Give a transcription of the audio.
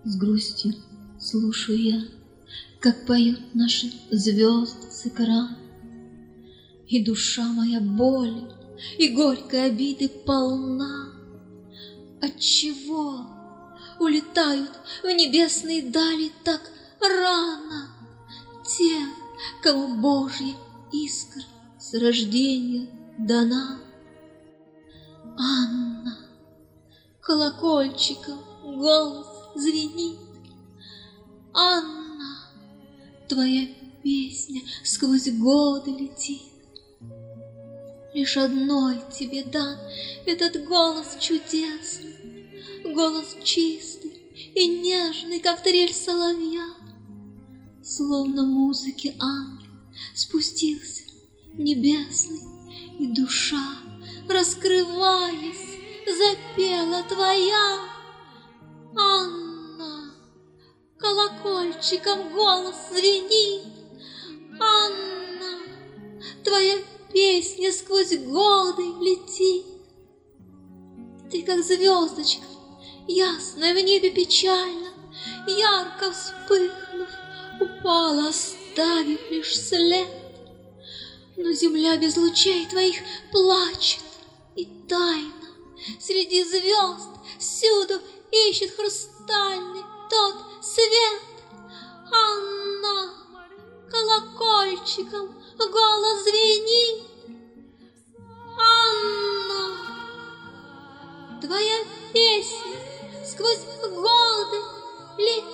С грустью слушаю я, как поют наши звезды с экрана. И душа моя болью и горькой обиды полна. Отчего улетают в небесные дали так рано те, кому Божья искра с рождения дана? Анна, колокольчиком голос звенит. Анна, твоя песня сквозь годы летит. Лишь одной тебе дан этот голос чудесный, голос чистый и нежный, как трель соловья. Словно музыки ангел спустился небесный, и душа, раскрываясь, запела твоя. Анна, колокольчиком голос звенит. Анна, твоя песня сквозь годы летит. Ты, как звездочка, ясная в небе печально, ярко вспыхнув, упала, оставив лишь след. Но земля без лучей твоих плачет, и тайна среди звезд всюду ищет хрустальный тот свет. Анна, колокольчиком голос звенит. Анна, твоя песня сквозь годы летит.